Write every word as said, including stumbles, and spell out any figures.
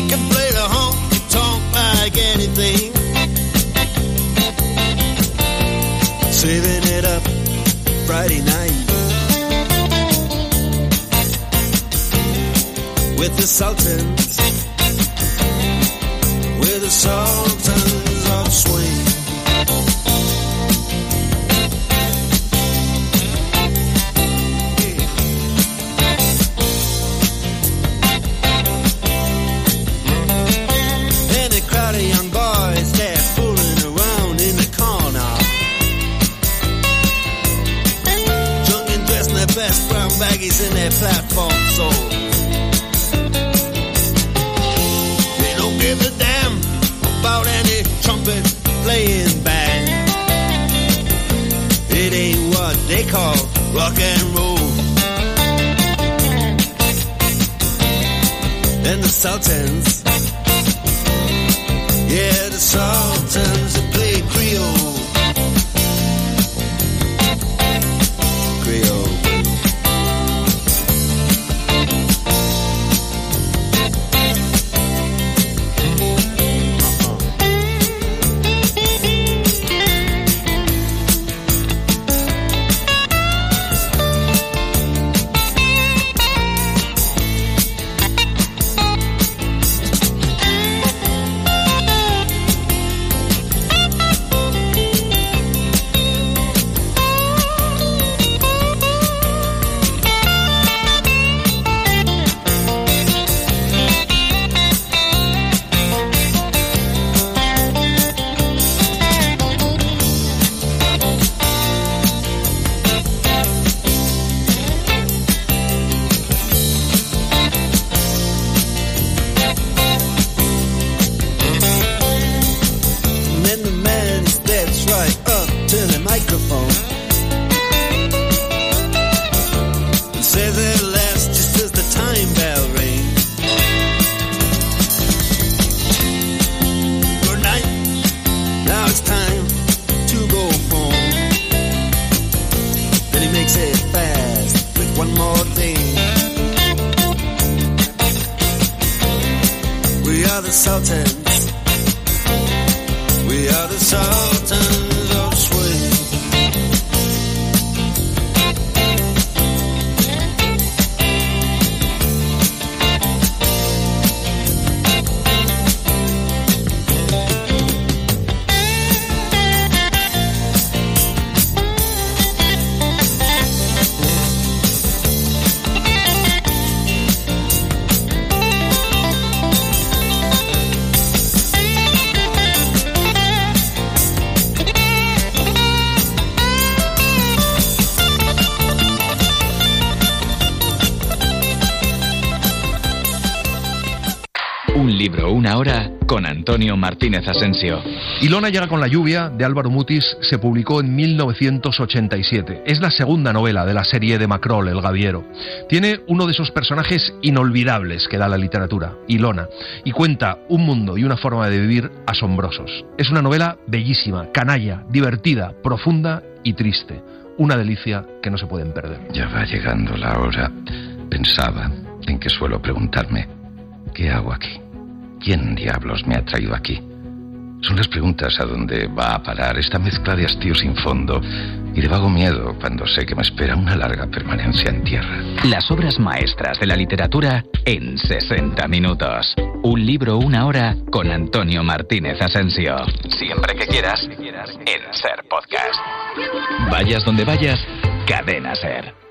can play the honky-tonk like anything. Saving it up Friday night with the Sultans, with the Sultans of Swing. And a crowd of young boys, they're fooling around in the corner, drunk and dressed in their best brown baggies in their platform soles. Give a damn about any trumpet playing band. It ain't what they call rock and roll. And the Sultans, yeah, the Sultans that play Creole. Creole. Una hora con Antonio Martínez Asensio. Ilona llega con la lluvia, de Álvaro Mutis, se publicó en mil novecientos ochenta y siete. Es la segunda novela de la serie de Macrol, El Gaviero. Tiene uno de esos personajes inolvidables que da la literatura, Ilona, y cuenta un mundo y una forma de vivir asombrosos. Es una novela bellísima, canalla, divertida, profunda y triste. Una delicia que no se pueden perder. Ya va llegando la hora. Pensaba en que suelo preguntarme, ¿qué hago aquí? ¿Quién diablos me ha traído aquí? Son las preguntas a dónde va a parar esta mezcla de hastío sin fondo y de vago miedo cuando sé que me espera una larga permanencia en tierra. Las obras maestras de la literatura en sesenta minutos. Un libro, una hora con Antonio Martínez Asensio. Siempre que quieras, en Ser Podcast. Vayas donde vayas, Cadena Ser.